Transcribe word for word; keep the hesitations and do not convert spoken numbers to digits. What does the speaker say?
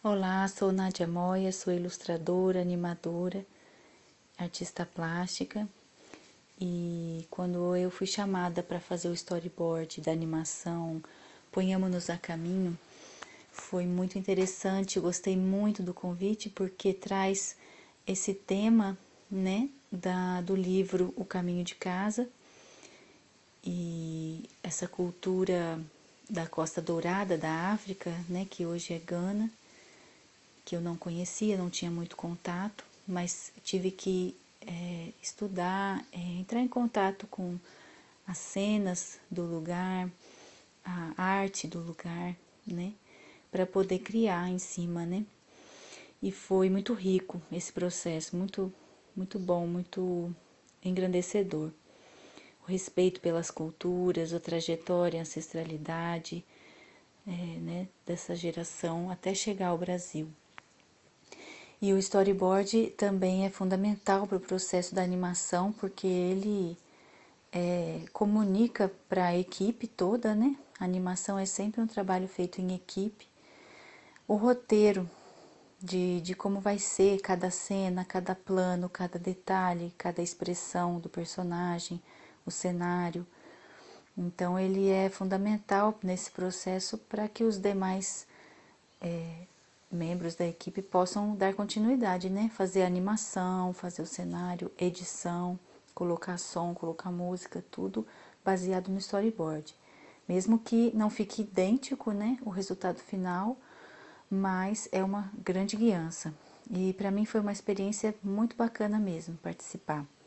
Olá, sou Nádia Moya, sou ilustradora, animadora, artista plástica e quando eu fui chamada para fazer o storyboard da animação Ponhamos-nos a Caminho, foi muito interessante, eu gostei muito do convite porque traz esse tema, né, da, do livro O Caminho de Casa e essa cultura da Costa Dourada da África, né, que hoje é Gana, que eu não conhecia, não tinha muito contato, mas tive que é, estudar, é, entrar em contato com as cenas do lugar, a arte do lugar, né, para poder criar em cima, né. E foi muito rico esse processo, muito, muito bom, muito engrandecedor. O respeito pelas culturas, a trajetória, a ancestralidade, é, né, dessa geração até chegar ao Brasil. E o storyboard também é fundamental para o processo da animação, porque ele é, comunica para a equipe toda, né? A animação é sempre um trabalho feito em equipe. O roteiro de, de como vai ser cada cena, cada plano, cada detalhe, cada expressão do personagem, o cenário. Então, ele é fundamental nesse processo para que os demais é, membros da equipe possam dar continuidade, né? Fazer animação, fazer o cenário, edição, colocar som, colocar música, tudo baseado no storyboard. Mesmo que não fique idêntico, né, o resultado final, mas é uma grande guiança. E para mim foi uma experiência muito bacana mesmo participar.